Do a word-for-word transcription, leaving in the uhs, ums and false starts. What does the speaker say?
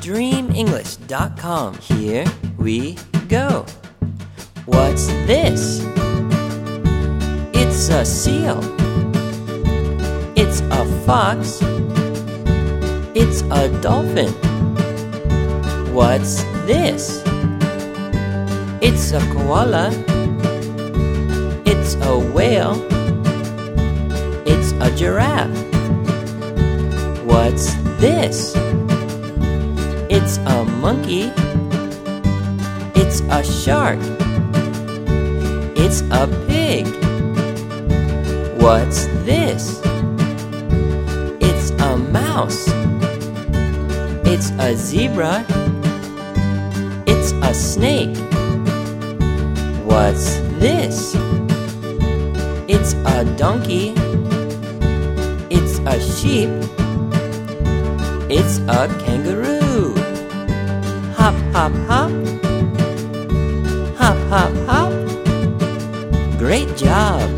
dream english dot com. Here we go. What's this? It's a seal. It's a fox. It's a dolphin. What's this? It's a koala. It's a whale. It's a giraffe. What's this? It's a monkey. It's a shark. It's a pig. What's this? It's a mouse. It's a zebra. It's a snake. What's this? It's a donkey. It's a sheep. It's a kangaroo. Hop, hop, hop. Hop, hop, hop. Great job!